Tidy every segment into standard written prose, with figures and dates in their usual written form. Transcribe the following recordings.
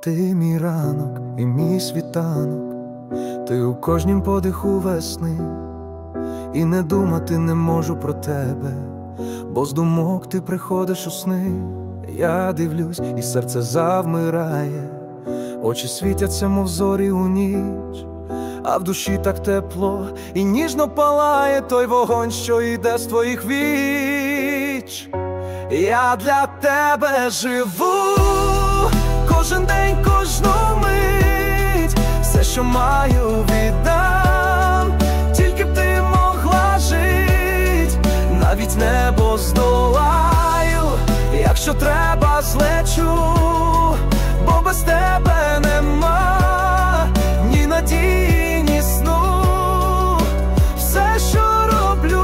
Ти мій ранок і мій світанок, ти у кожнім подиху весни, і не думати не можу про тебе, бо з думок ти приходиш у сни. Я дивлюсь, і серце завмирає, очі світяться, мов зорі у ніч, а в душі так тепло і ніжно палає той вогонь, що йде з твоїх віч. Я для тебе живу, кожен день, кожну мить, все, що маю, віддам, тільки б ти могла жить, навіть небо здолаю, якщо треба, злечу, бо без тебе нема ні надії, ні сну. Все, що роблю,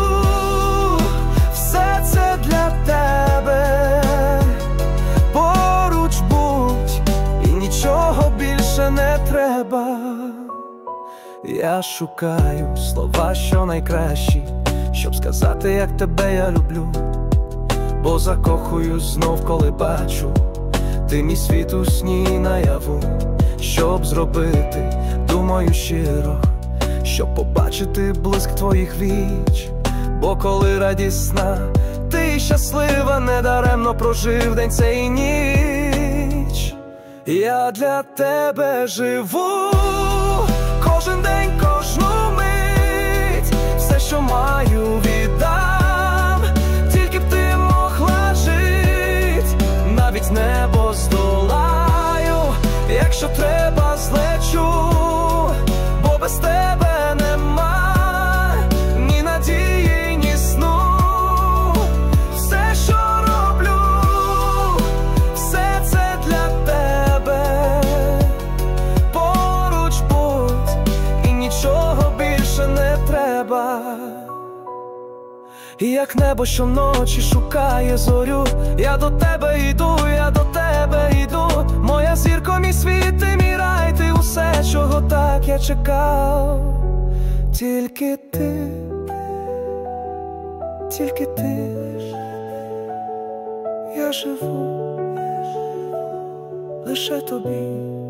все це для тебе. Поруч будь, і нічого більше не треба. Я шукаю слова, що найкращі, щоб сказати, як тебе я люблю, бо закохуюсь знов, коли бачу ти мій світ у сні наяву. Щоб зробити, думаю щиро, щоб побачити блиск твоїх віч, бо коли радісна, ти щаслива, недаремно прожив день цей і ніч. Я для тебе живу, кожен день, кожну мить, все, що маю, віддам, тільки б ти могла жить, навіть небо здолаю, якщо треба, злечу, бо без тебе нема ні надії, ні сну. Все, що роблю, все це для тебе. Поруч будь, і нічого більше не треба. І як небо щоночі шукає зорю, я до тебе йду, я до тебе йду. Моя зірко, мій світ, ти мій рай, ти усе, чого так я чекав. Тільки ти, тільки ти, я живу лише тобі.